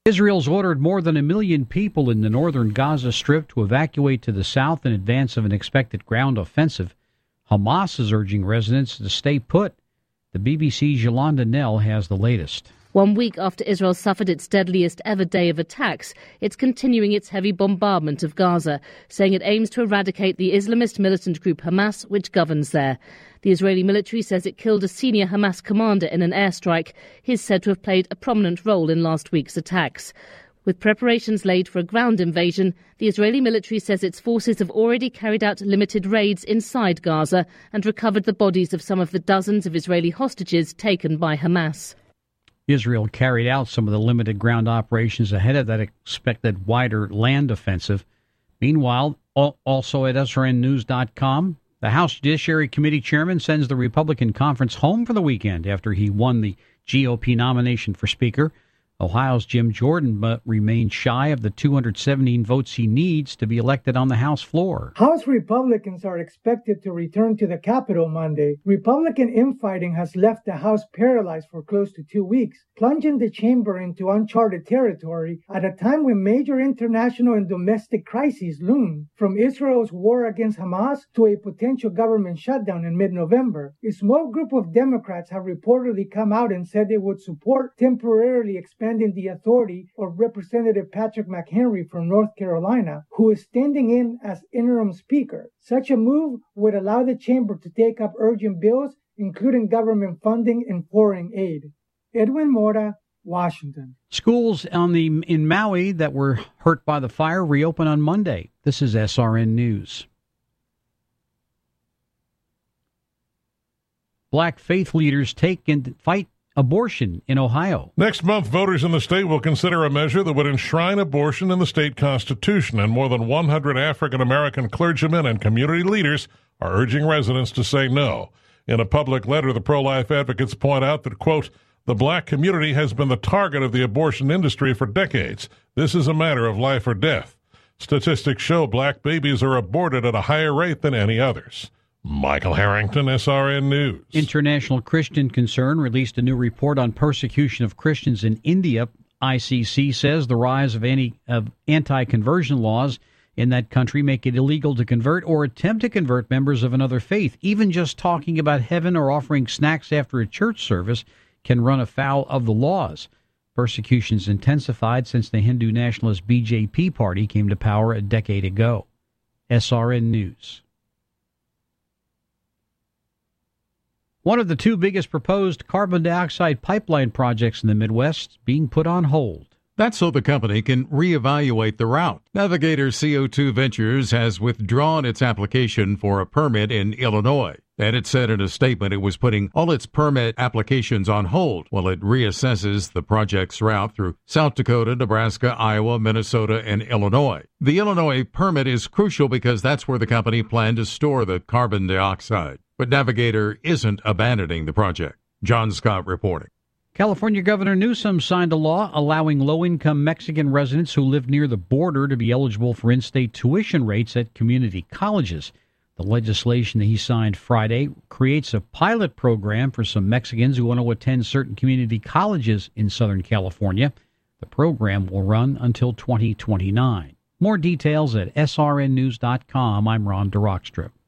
Israel's ordered more than 1 million people in the northern Gaza Strip to evacuate to the south in advance of an expected ground offensive. Hamas is urging residents to stay put. The BBC's Yolanda Nell has the latest. 1 week after Israel suffered its deadliest ever day of attacks, it's continuing its heavy bombardment of Gaza, saying it aims to eradicate the Islamist militant group Hamas, which governs there. The Israeli military says it killed a senior Hamas commander in an airstrike. He is said to have played a prominent role in last week's attacks. With preparations laid for a ground invasion, the Israeli military says its forces have already carried out limited raids inside Gaza and recovered the bodies of some of the dozens of Israeli hostages taken by Hamas. Israel carried out some of the limited ground operations ahead of that expected wider land offensive. Meanwhile, also at SRNnews.com, the House Judiciary Committee chairman sends the Republican conference home for the weekend after he won the GOP nomination for Speaker. Ohio's Jim Jordan remains shy of the 217 votes he needs to be elected on the House floor. House Republicans are expected to return to the Capitol Monday. Republican infighting has left the House paralyzed for close to 2 weeks, plunging the chamber into uncharted territory at a time when major international and domestic crises loom, from Israel's war against Hamas to a potential government shutdown in mid-November. A small group of Democrats have reportedly come out and said they would support temporarily expanding the authority of Representative Patrick McHenry from North Carolina, who is standing in as interim speaker. Such a move would allow the chamber to take up urgent bills, including government funding and foreign aid. Edwin Mora, Washington. Schools in Maui that were hurt by the fire reopen on Monday. This is SRN News. Black faith leaders take and fight abortion in Ohio. Next month, voters in the state will consider a measure that would enshrine abortion in the state constitution, and more than 100 African-American clergymen and community leaders are urging residents to say no. In a public letter, the pro-life advocates point out that, quote, the black community has been the target of the abortion industry for decades. This is a matter of life or death. Statistics show black babies are aborted at a higher rate than any others. Michael Harrington, SRN News. International Christian Concern released a new report on persecution of Christians in India. ICC says the rise of anti-conversion laws in that country make it illegal to convert or attempt to convert members of another faith. Even just talking about heaven or offering snacks after a church service can run afoul of the laws. Persecution's intensified since the Hindu nationalist BJP party came to power a decade ago. SRN News. One of the two biggest proposed carbon dioxide pipeline projects in the Midwest being put on hold. That's so the company can reevaluate the route. Navigator CO2 Ventures has withdrawn its application for a permit in Illinois. And it said in a statement it was putting all its permit applications on hold while it reassesses the project's route through South Dakota, Nebraska, Iowa, Minnesota, and Illinois. The Illinois permit is crucial because that's where the company planned to store the carbon dioxide. But Navigator isn't abandoning the project. John Scott reporting. California Governor Newsom signed a law allowing low-income Mexican residents who live near the border to be eligible for in-state tuition rates at community colleges. The legislation that he signed Friday creates a pilot program for some Mexicans who want to attend certain community colleges in Southern California. The program will run until 2029. More details at srnnews.com. I'm Ron DeRockstrip.